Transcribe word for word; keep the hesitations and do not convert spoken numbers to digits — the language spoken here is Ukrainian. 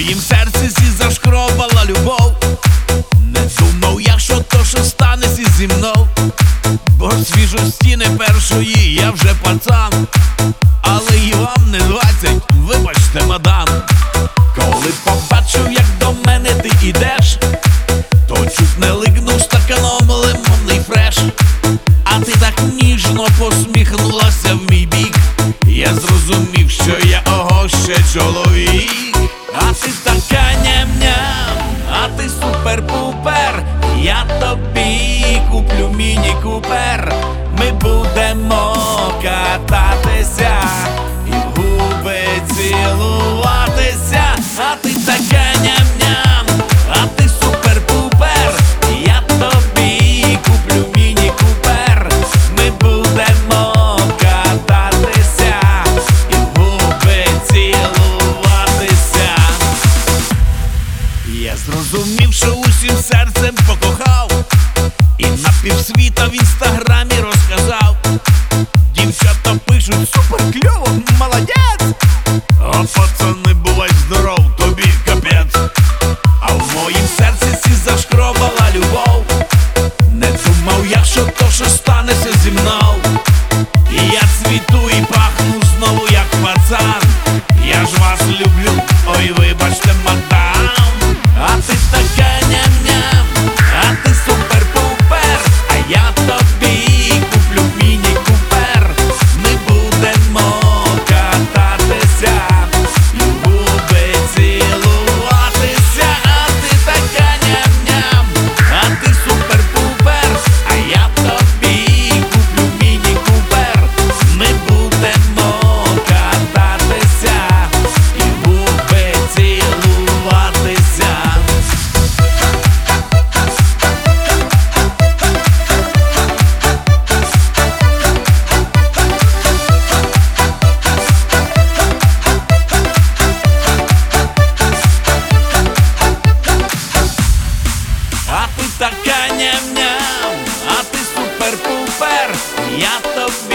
моїм серці сі зашкробала любов. Не думав я, що то, що станеться зі мною, бо свіжості не першої, я вже пацан. Але і вам не двадцять, вибачте, мадам. Коли побачив, як до мене ти ідеш, то чуть не лигнув стаканом лимонний фреш. А ти так ніжно посміхнулася в мій бік, я зрозумів, що я ого ще чоловік. А ти така ням-ням, а ти супер-пупер, я тобі куплю міні-купер. Ми будемо кататися і в губи цілуватися. А ти така ням-ням, а ти супер-пупер, я тобі куплю міні-купер. Ми будемо кататися і в губи цілуватися. Я зрозумів, що усім серцем покохав, і на півсвіта в інстаграмі розказав. Дівчата пишуть: супер кльово, молодець. А пацани, бувай здоров, тобі капець. А в моїм серці сі зашкробала любов. Не думав я, що то, що станеться зі мною. І я цвіту і пахну знову як пацан. Я ж вас люблю, ой, вибачте, мадам. А ти така ням-ням, а ти супер-пупер, а я тобі куплю міні-купер. Ми будемо кататися і в губи цілуватися. А ти така ням-ням, а ти супер-пупер, а я тобі куплю міні-купер. Ми будемо кататися і в губи цілуватися. А ти така ням-ням, а ти супер-пупер, я тобі